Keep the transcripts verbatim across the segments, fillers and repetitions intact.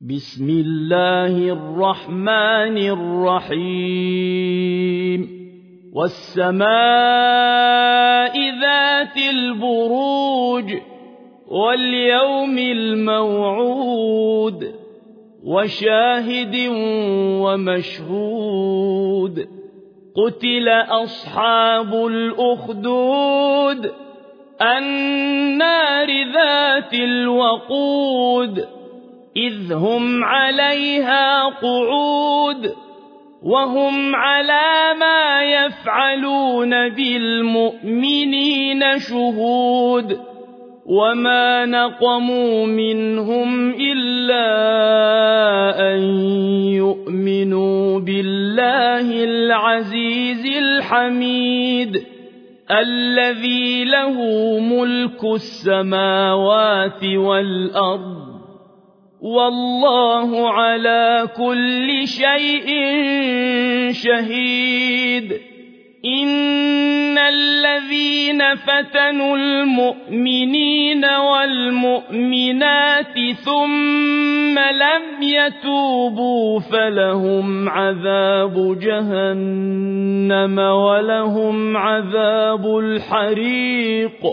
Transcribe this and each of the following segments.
بسم الله الرحمن الرحيم والسماء ذات البروج واليوم الموعود وشاهد ومشهود قتل أصحاب الأخدود النار ذات الوقود إذ هم عليها قعود وهم على ما يفعلون بالمؤمنين شهود وما نقموا منهم إلا أن يؤمنوا بالله العزيز الحميد الذي له ملك السماوات والأرض والله على كل شيء شهيد إن الذين فتنوا المؤمنين والمؤمنات ثم لم يتوبوا فلهم عذاب جهنم ولهم عذاب الحريق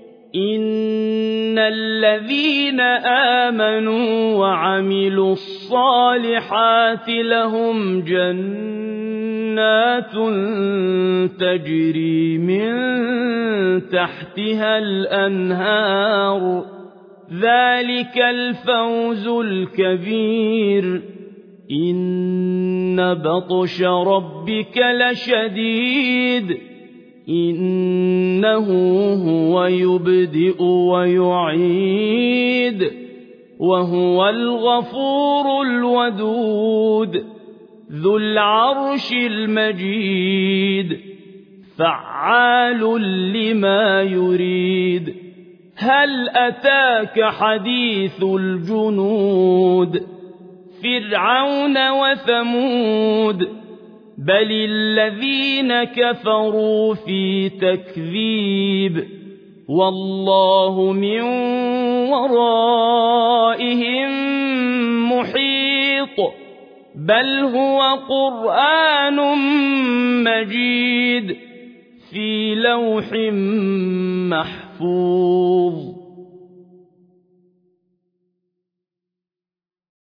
إن الذين آمنوا وعملوا الصالحات لهم جنات تجري من تحتها الأنهار ذلك الفوز الكبير إن بطش ربك لشديد إنه هو يبدئ ويعيد وهو الغفور الودود ذو العرش المجيد فعال لما يريد هل أتاك حديث الجنود فرعون وثمود بل الذين كفروا في تكذيب والله من ورائهم محيط بل هو قرآن مجيد في لوح محفوظ